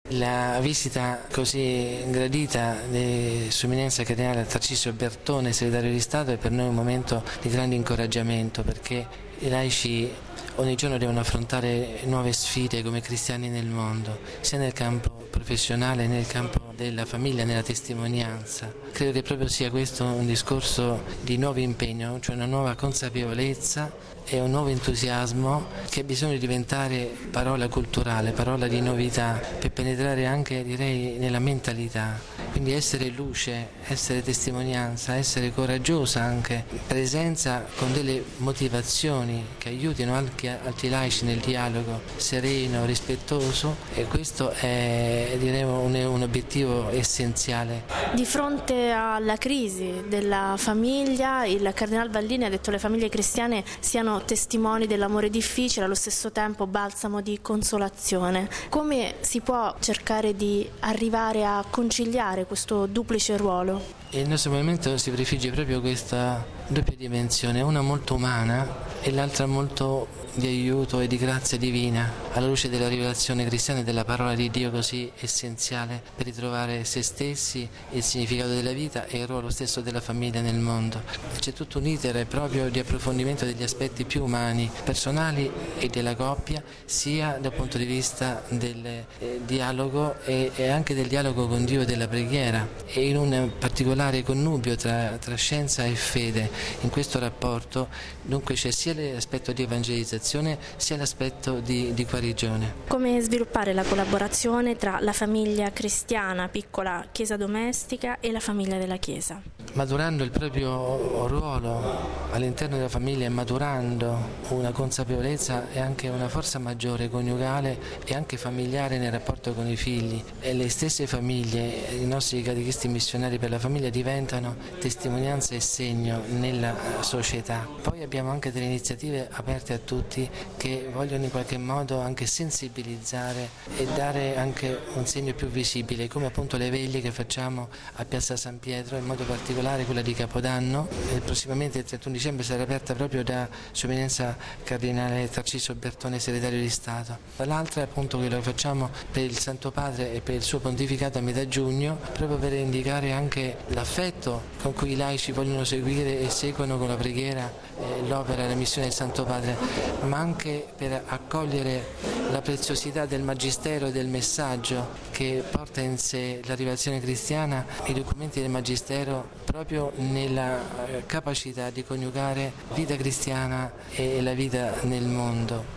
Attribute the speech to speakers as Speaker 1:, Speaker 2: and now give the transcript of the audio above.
Speaker 1: La visita così gradita di Sua Eminenza Cardinale Tarcisio Bertone, segretario di Stato, è per noi un momento di grande incoraggiamento, perché i laici ogni giorno devono affrontare nuove sfide come cristiani nel mondo, sia nel campo professionale, nel campo della famiglia, nella testimonianza. Credo che proprio sia questo un discorso di nuovo impegno, cioè una nuova consapevolezza e un nuovo entusiasmo che ha bisogno di diventare parola culturale, parola di novità, per penetrare anche, direi, nella mentalità. Quindi essere luce, essere testimonianza, essere coraggiosa anche, presenza con delle motivazioni che aiutino anche altri laici nel dialogo sereno, rispettoso, e questo è, direi, un obiettivo essenziale.
Speaker 2: Di fronte alla crisi della famiglia, il Cardinal Vallini ha detto che le famiglie cristiane siano testimoni dell'amore difficile, allo stesso tempo balsamo di consolazione. Come si può cercare di arrivare a conciliare questo duplice ruolo?
Speaker 1: Il nostro movimento si prefigge proprio questa doppia dimensione, una molto umana e l'altra molto di aiuto e di grazia divina, alla luce della rivelazione cristiana e della parola di Dio così essenziale per ritrovare se stessi, il significato della vita e il ruolo stesso della famiglia nel mondo. C'è tutto un iter proprio di approfondimento degli aspetti più umani, personali e della coppia, sia dal punto di vista del dialogo e anche del dialogo con Dio e della preghiera, e in un particolare connubio tra scienza e fede. In questo rapporto dunque c'è sia l'aspetto di evangelizzazione sia l'aspetto di guarigione.
Speaker 2: Come sviluppare la collaborazione tra la famiglia cristiana, piccola chiesa domestica, e la famiglia della Chiesa?
Speaker 1: Maturando il proprio ruolo all'interno della famiglia e maturando una consapevolezza e anche una forza maggiore coniugale e anche familiare nel rapporto con i figli, e le stesse famiglie, i nostri catechisti missionari per la famiglia diventano testimonianza e segno nella società. Poi abbiamo anche delle iniziative aperte a tutti che vogliono in qualche modo anche sensibilizzare e dare anche un segno più visibile, come appunto le veglie che facciamo a Piazza San Pietro, in modo particolare quella di Capodanno, e prossimamente il 31 dicembre sarà aperta proprio da Sua Eminenza Cardinale Tarcisio Bertone, segretario di Stato. L'altra è appunto quello che facciamo per il Santo Padre e per il suo pontificato a metà giugno, proprio per indicare anche l'affetto con cui i laici vogliono seguire e seguono con la preghiera l'opera e la missione del Santo Padre, ma anche per accogliere la preziosità del magistero e del messaggio che porta in sé la rivelazione cristiana, i documenti del magistero, proprio nella capacità di coniugare vita cristiana e la vita nel mondo.